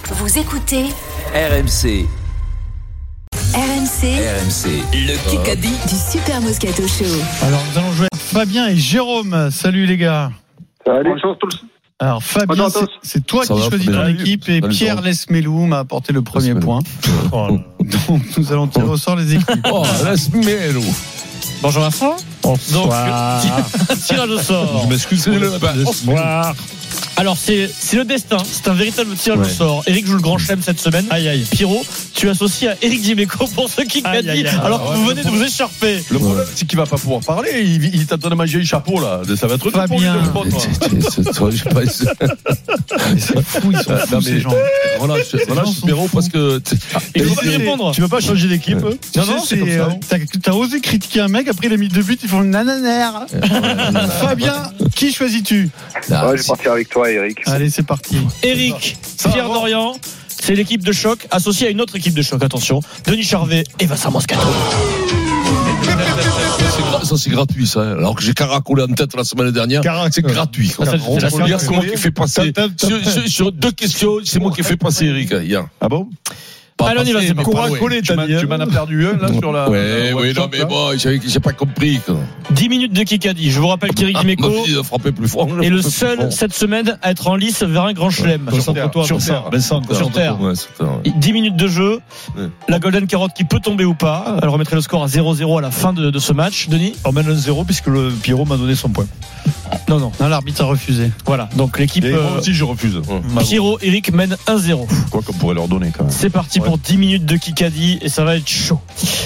Vous écoutez RMC. RMC, Le Kikadi du Super Moscato Show. Alors nous allons jouer Fabien et Jérôme. Salut les gars. Salut, bonjour tous. Alors Fabien, c'est toi Ça qui va, choisis ton Fabien. équipe et Salut, Pierre Jean. Lesmelou m'a apporté le premier Lesmelou. point. Donc nous allons tirer au sort les équipes. Oh, laisse-moi. Bonjour Vincent. Donc, tirage au sort. Je m'excuse, c'est le Bonsoir. Alors c'est le destin, c'est un véritable tirage au sort. Eric joue le grand chelem cette semaine. Aïe aïe. Pierrot, tu es associé à Eric Dimeco pour ce qui Aïe, a aïe, dit, aïe. alors que vous venez de vous écharper. Le problème, c'est qu'il va pas pouvoir parler. Il est en train de manger un chapeau, là. Ça va être dur pour lui Fabien. de répondre. C'est fou, ils sont fous ces gens. Voilà, gens sont Pierrot, fous. parce que. Il faut pas répondre. Tu veux pas changer d'équipe? Non, c'est comme ça. T'as osé critiquer un mec, après il a mis 2 buts, ils font une nananère. Fabien, qui choisis-tu? Ouais, je vais partir avec toi, Eric. Allez, c'est parti. Eric, Ça va, Pierre bon. Dorian, c'est l'équipe de choc associée à une autre équipe de choc. Attention, Denis Charvet et Vincent Moscato. Ça, c'est gratuit, ça. Alors que j'ai caracolé en tête la semaine dernière. C'est gratuit. Ça, c'est la Hier, c'est moi qui ai fait passer. Sur 2 questions, c'est moi qui ai fait passer Eric, hier. Ah bon? Allez, on y va, c'est parti. Tu m'en as perdu un là sur la. Oui, non, mais bon, j'ai pas compris. 10 minutes de Kikadi. Je vous rappelle qu'Eric Dimeco Il a frappé plus fort. est le seul cette semaine à être en lice vers un grand chelem. Concentre-toi sur terre. Vincent, Sur terre. Ouais, c'est ça. 10 minutes de jeu, Ouais. la Golden Carotte qui peut tomber ou pas. Elle remettrait le score à 0-0 à la fin de ce match. Denis? on mène 1-0 puisque le Pierrot m'a donné son point. Non, non. Non, l'arbitre a refusé. Voilà, donc l'équipe Et moi aussi je refuse. Pierrot, Eric mène 1-0. Quoi qu'on pourrait leur donner quand même. C'est parti pour 10 minutes de Kikadi et ça va être chaud.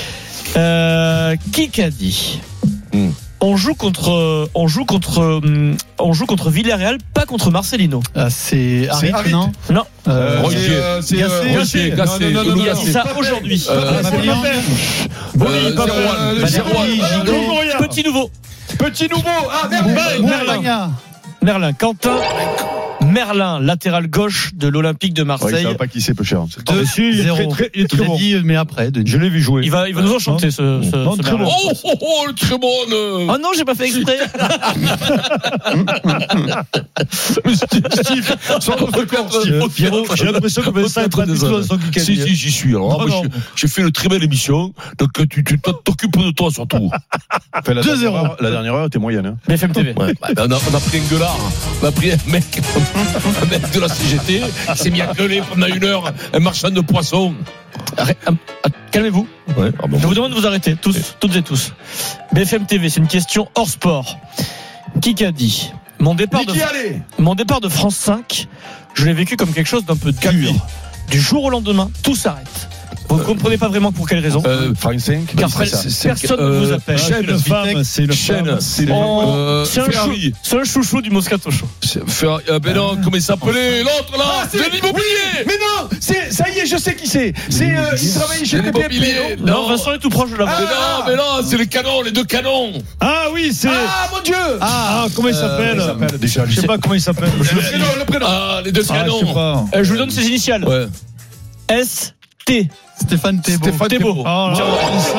Kikadi. On joue contre Villarreal, pas contre Marcelino. Ah, c'est Harit, Harit. non? Non, Roger, Gassé. Gassé. il nous a dit ça aujourd'hui. Fabien. Petit nouveau. Petit nouveau. Ah Merlin. Merlin. Quentin Merlin, latéral gauche de l'Olympique de Ouais, il Marseille. savait pas qui c'est, peu cher. 2-0. Il est très Il a bon. dit, mais après, Denis. Je l'ai vu jouer. Il va nous enchanter ce Non, très Merlin. bon. Oh, le très bon. Oh non, j'ai pas fait exprès. Steve, sans notre corps, Steve. Pierrot, j'ai l'impression que Vincent est pas du tout dans son Si, Kikadi. si, j'y suis. Alors, Non, moi, non. j'ai fait une très belle émission. Donc, tu t'occupes de toi, surtout. Enfin, la 2-0. La dernière heure était moyenne. Hein. BFM TV. Ouais, bah, on a pris un gueulard. On a pris un mec de la CGT. Il s'est mis à gueuler pendant 1 heure. Un marchand de poissons. Calmez-vous. Ouais, ah bon. Je vous demande de vous arrêter, toutes et tous. BFM TV, c'est une question hors sport. Kikadi. Mon départ de France 5, je l'ai vécu comme quelque chose d'un peu dur. Du jour au lendemain, tout s'arrête. Vous ne comprenez pas vraiment pour quelle raison. Frank 5. Car personne ne vous appelle. Chaîne, C'est un chouchou du Moscato Show. Ben non, comment il s'appelait l'autre là? C'est l'immobilier. Mais non, ça y est, je sais qui c'est. Il travaille chez l'immobilier. Non, Vincent est tout proche de la voix. Mais non, c'est les canons, les 2 canons. Ah oui, c'est. Ah mon Dieu. Ah, comment il s'appelle? Déjà, je sais pas comment il s'appelle. Le prénom. Ah, les 2 canons. Je sais pas. Je vous donne ses initiales. Ouais. S-T. Stéphane Thébault. Thébault. Oh là là.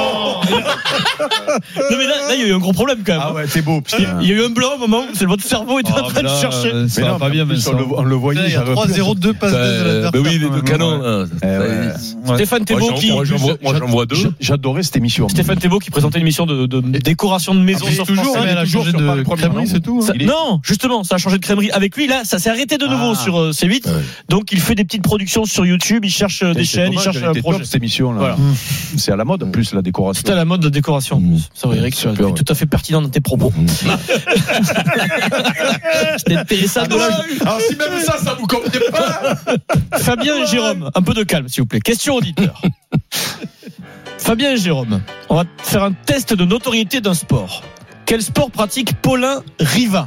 Non mais là il y a eu un gros problème quand même. Ah ouais, t'es beau. Il y a eu un blanc au moment où votre cerveau était en train de chercher. Mais non, pas bien, mais on le voyait. Il y a 3-0, 2 passes de l'adversaire. Ben oui, les 2 canons. Stéphane Thébault qui Moi, j'en vois 2. J'adorais cette émission. Stéphane Thébault qui présentait une émission de décoration de maison sur Toujours, France mais elle a 5. changé de crèmerie, c'est tout. Ça- non, justement, ça a changé de crèmerie. Avec lui, là, ça s'est arrêté de nouveau sur C8. Ouais. Donc, il fait des petites productions sur YouTube, il cherche des chaînes, il cherche un projet. Cette émission là. Voilà. C'est à la mode en plus la décoration. C'était à la mode de décoration. Ça va, Eric, tu es tout à fait pertinent dans tes propos. C'était intéressant de là. Alors, si même ça vous convient pas. Fabien et Jérôme, un peu de calme, s'il vous plaît. Question auditeur. Fabien et Jérôme, on va faire un test de notoriété d'un sport. Quel sport pratique Paulin Riva?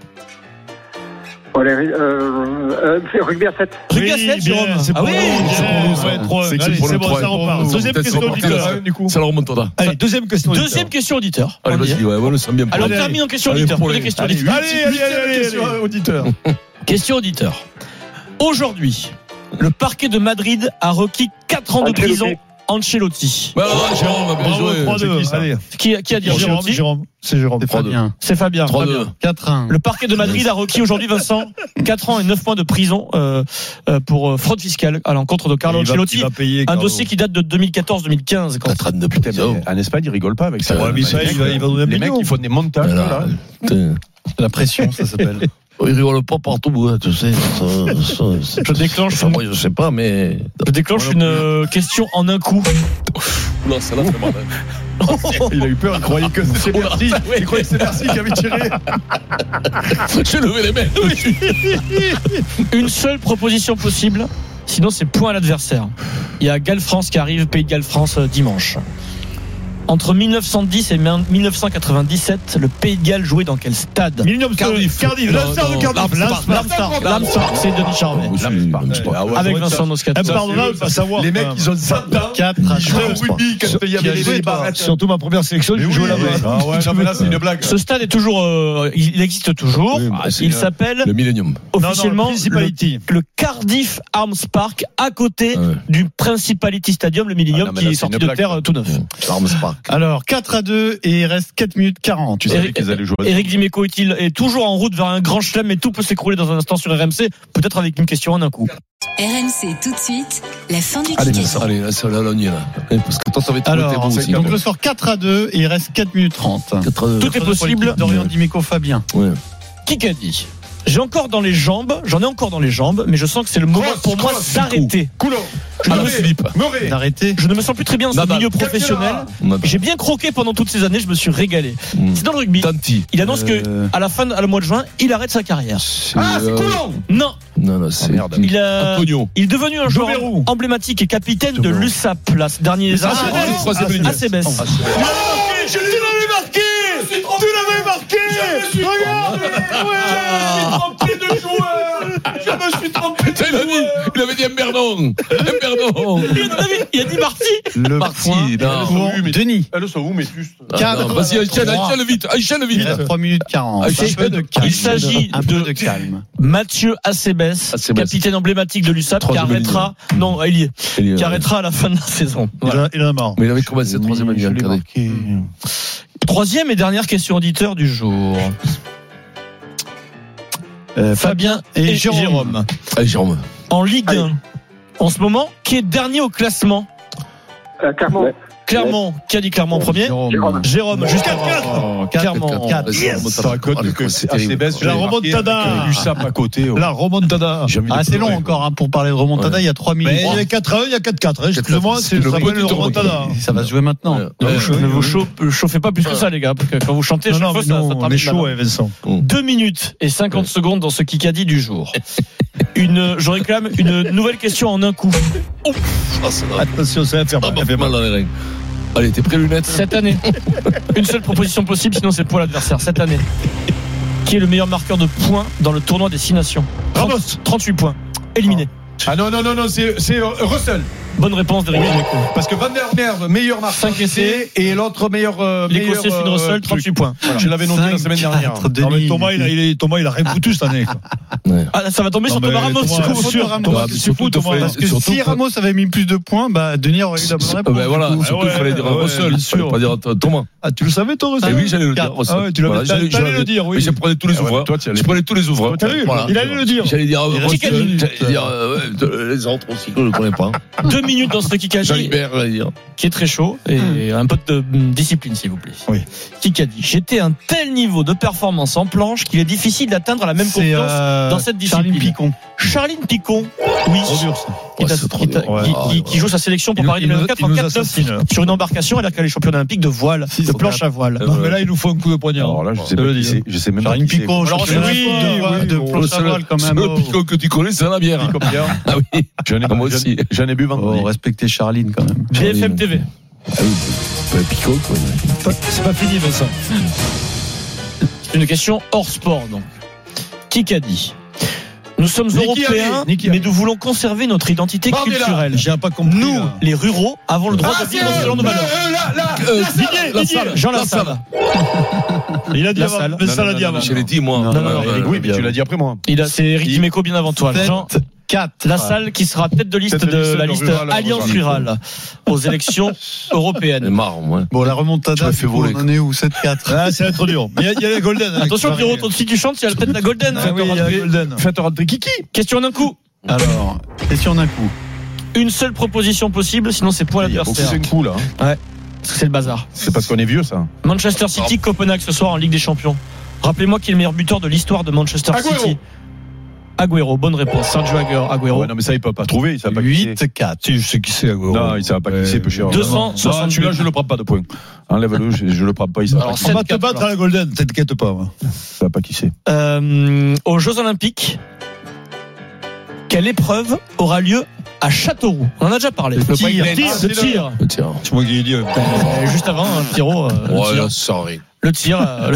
Rugby à 7. Rugby à 7, Jérôme. Ah oui. C'est bon, ça repart. Deuxième question auditeur. Du coup, ça le remontera. Allez, deuxième question. Deuxième question auditeur. Allez, vas-y, ouais, on le sent bien. Alors, on termine en question auditeur. pour les- Des questions allez, auditeur. Allez, auditeur. Question auditeur. Aujourd'hui, le parquet de Madrid a requis 4 ans de prison Ancelotti. Bah, Jérôme, bien Bravo, joué. 3-2. Allez. Qui a dit Ancelotti? Jérôme. C'est Jérôme. C'est Fabien. C'est Fabien. 3-2. 4-1. Le parquet de Madrid a requis aujourd'hui, Vincent, 4 ans et 9 mois de prison pour fraude fiscale à l'encontre de Carlo Ancelotti. Il va payer, Un Carlo. dossier qui date de 2014-2015. quand- 32 Putain, putain. mais en Espagne, ils rigolent pas avec ça. Ouais, mais ça, il va donner un Les mecs, million. ils font des montages. Là. La pression, ça s'appelle. Il rigole pas partout, hein, tu sais. Je déclenche Enfin, moi, je sais pas, mais. une question en un coup. Non, ça l'a fait mal. Il a eu peur, il croyait que c'est Bercy. Il croyait que c'est Bercy qui avait tiré. J'ai levé les mains. Une seule proposition possible, sinon c'est point à l'adversaire. Il y a Galles-France qui arrive, Pays de Galles-France dimanche. Entre 1910 et 1997, le Pays de Galles jouait dans quel stade? Cardiff. L'Ulster de Cardiff. L'Armstrong, c'est Denis Charvet. Avec Vincent Moscato. Impardonnable, pas savoir. Les mecs, ils ont 100 ans. 4 Ils jouaient au rugby quand il y avait les barrettes. Surtout ma première sélection, je jouais là-bas. Ah ouais, non, mais là, c'est une blague. Ce stade est toujours, il existe toujours. Oui, bah, c'est Il le- s'appelle Le Millennium. officiellement Principality. le Cardiff Arms Park, à côté Ouais. du Principality Stadium, le Millennium, Ah non, mais qui là, est c'est sorti une de blague, terre ça. tout neuf. Arms Park. Alors, 4-2 et il reste 4 minutes 40. Tu savais qu'ils allaient jouer. Éric Dimeco est toujours en route vers un grand chelem, mais tout peut s'écrouler dans un instant sur RMC, peut-être avec une question en un coup. RMC tout de suite, la fin du Allez, Kikadi. allez, là, là, on y est là. Parce que toi, ça va être Alors, aussi. donc le score 4-2 et il reste 4 minutes 30. Tout est possible. Dorian Dimeco Fabien. Ouais. Kikadi. J'en ai encore dans les jambes, mais je sens que c'est le moment pour moi d'arrêter. Coulon. D'arrêter. Je ne me sens plus très bien dans ce Nadal. milieu professionnel. J'ai bien croqué pendant toutes ces années, je me suis régalé. C'est dans le rugby. Tanti. Il annonce que à la fin, le mois de juin, il arrête sa carrière. C'est Coulon. Non, Non, c'est. merde. il Antonio. est devenu un joueur Verrou. emblématique et capitaine de l'USAP, là, ces derniers années. troisième ligne. ACBS. Je l'avais marqué. Tu l'avais marqué. Regarde. Il avait dit un Bernon. Il a dit Marty. Le Parti, point non. pour Denis. Elles sont où, mais juste. Vas-y, enchaîne vite. Enchaîne Il vite. reste 3 minutes 40. Ah, Un peu de calme. il s'agit un peu de- de calme. Mathieu Acebes, capitaine emblématique de l'USAP, qui Troisième arrêtera, non, il y est, qui arrêtera à la fin de la saison. Voilà. Il en a marre. Mais il avait commencé le troisième année. Regardez. Troisième et dernière question auditeur du jour. Fabien et Jérôme. Allez, Jérôme. En Ligue 1, en ce moment, qui est dernier au classement? Clermont. Clermont, qui a dit Clermont en premier? Jérôme, juste avant. Clermont. Ça raconte que c'est assez baisse. La remontada. L'USAP à côté. La remontada. Ah, c'est long encore hein, pour parler de remontada. Il y a 3 minutes. Mais il y a 4-1, il y a 4-4. Excusez-moi, c'est le le petit remontada. Ça va se jouer maintenant. Ne vous chauffez pas plus que ça, les gars, parce que quand vous chantez, Non, chaque non, fois, mais ça non, on termine est chaud, mal. Vincent. 2 minutes et 50 secondes dans ce Kikadi du jour. Je réclame une nouvelle question en un coup. Attention, ça va faire mal. Ça fait mal dans les reins. Allez, t'es prêt, lunettes? Cette année, une seule proposition possible, sinon c'est pour l'adversaire. Cette année, qui est le meilleur marqueur de points dans le tournoi des 6 nations? 38 points. Éliminé. Ah non, c'est Russell. Bonne réponse d'Éric Dimeco. Parce que Van der Merwe, meilleur marqueur 5 essais. et l'autre meilleur. L'Écossais Finn Russell, 38 points. Voilà. Je l'avais noté la semaine dernière. 5-4, Non, mais Denis. Thomas, il a rien foutu cette année. Ah, ça va tomber Non, sur mais Thomas Ramos. Thomas, c'est sûr, sûr. Thomas, mais c'est surtout, fou, Thomas. Parce que si Ramos avait mis plus de points, bah Denis aurait eu la bonne réponse. Ben voilà, surtout il fallait dire ouais, Russell, bien il fallait sûr. pas dire Thomas. Ah, tu le savais, toi, Eh Russell? oui, j'allais le dire, Russell. Ah ouais, tu l'avais, Voilà, t'allais le dire, oui. Mais je prenais tous les Ah ouais, ouvreurs. toi, tu y allais. Je prenais tous les ouvreurs. T'as vu? Voilà. Il allait le dire. J'allais dire Il Russell, Kikadi. j'allais dire les autres aussi que je ne connais pas. 2 minutes dans ce Kikadi, Jalibert, j'allais dire. qui est très chaud, et un peu de discipline, s'il vous plaît. Oui. Kikadi. J'étais à un tel niveau de performance en planche qu'il est difficile d'atteindre la même C'est confiance dans cette discipline. Charline Picon. Charline Picon, oui. Ouais, c'est trop dur. Qui joue sa sélection pour Paris 2024 en 4-9 sur une embarcation alors qu'elle est championne olympique de voile, de planche à voile. Non, mais là, il nous faut un coup de poignard. Alors là, je sais te le pas dis. qui c'est. Je sais même pas Charline qui c'est. Picon, Alors, championnat oui, de planche à voile quand même. Le picot que tu connais, c'est la bière. Ah oui. Moi aussi. J'en ai bu vendredi. Oh, respectez Charline quand même. BFM TV. Ah oui. Le picot, quoi. C'est pas fini, Vincent. C'est une question hors sport, donc. Kikadi. Nous sommes européens, mais nous voulons conserver notre identité culturelle. J'ai pas compris. Nous, là. les ruraux, avons le droit de vivre selon nos valeurs. Didier, Jean Lassalle. Il a dit La avant. salle. Vincent l'a dit avant. Je l'ai dit, moi. Non, Oui, mais tu l'as dit après moi. C'est Eric Dimeco bien avant toi. Jean 4. La salle qui sera tête de liste de la liste Alliance Rurale aux élections européennes. C'est marrant, moi. Bon, la remontada, on en est où? 7-4. Ah, ça va être dur. Mais il y a la Golden. Attention, Pierrot, ton fille qui chante, il y a peut-être la Golden. Faites rentrer Kiki. Question d'un coup. Alors, question d'un coup. Une seule proposition possible, sinon c'est point l'adversaire. C'est un coup, là. Ouais, c'est le bazar. C'est parce qu'on est vieux, ça. Manchester City, Copenhague ce soir en Ligue des Champions. Rappelez-moi qui est le meilleur buteur de l'histoire de Manchester City. Agüero, bonne réponse. Sergio Agüero. Ouais, non, mais ça, il peut pas trouver. Il savait pas qui c'est. 8-4. Si, je sais qui c'est, Agüero. Non, il savait pas qui c'est, peu cher. 268. Celui-là, je le prends pas de points. Enlève-le, je le prends pas. Il savait pas qui On va te battre à la Golden, t'inquiète pas. c'est. Il savait pas qui c'est. Aux Jeux Olympiques, quelle épreuve aura lieu à Châteauroux? On en a déjà parlé. Le tir. C'est moi qui l'ai dit. Juste avant, Pierrot. Ouais, sorry. Le tir.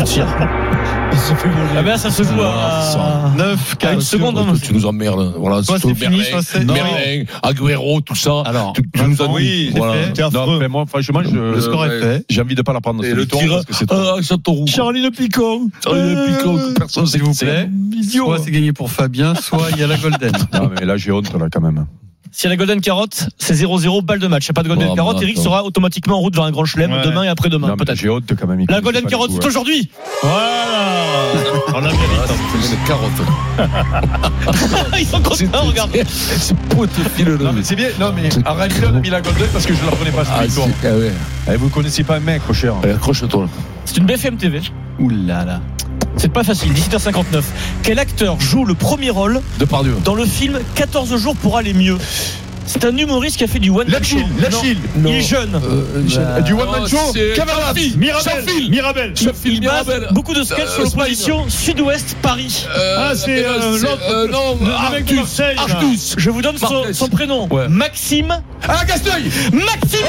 Ah ben ça se joue à 9-4. une seconde. Tu nous emmerdes. Voilà, Soit c'est fini, soit c'est. Merlin, Agüero, tout ça. Alors, tu nous as oui, dit. Voilà. Non, mais moi, franchement, le score est fait. j'ai envie de pas la prendre. Et le tir à Châteauroux. Charlie Le Picon. Personne S'il vous plaît. Soit c'est gagné pour Fabien, soit il y a la Golden. Non, mais là, j'ai honte, là, quand même. Si y a la Golden Carotte, c'est 0-0, balle de match. Il n'y a pas de Golden Carotte. Eric sera automatiquement en route vers un grand chelem demain et après-demain. Non, peut-être. J'ai honte quand même. La Golden Carotte, c'est aujourd'hui. Voilà. On a bien C'est une carotte. Ils sont contents, regarde. C'est pour te filer Non, mais c'est bien. Non, mais en réalité, on a mis la Golden parce que je la prenais pas cette victoire. ouais. Vous connaissez pas un mec, cher. Accroche-toi. C'est une BFM TV. Oulala. C'est pas facile. 17h59. Quel acteur joue le premier rôle Depardieu. dans le film 14 jours pour aller mieux? C'est un humoriste qui a fait du one man show. Lachille. Il est jeune. Du one man show. Cavalas. Mirabel. Il base beaucoup de sketchs sur l'opposition Sud-Ouest Paris. C'est l'autre. Non, Le mec de Marseille. Artus. Je vous donne son prénom. Ouais. Maxime. Ah, Gasteuil. Maxime.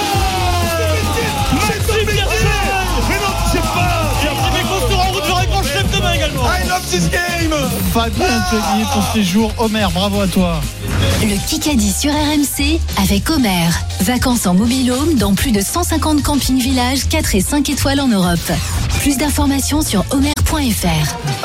Maxime Berger. Mais non, c'est pas. Pierre Bécon sera en route vers un grand chef demain également. I love this game. Fabien, tu as gagné ton séjour. Homer, bravo à toi. Le Kikadi sur RMC avec Homer. Vacances en mobil-home dans plus de 150 campings villages 4 et 5 étoiles en Europe. Plus d'informations sur homer.fr.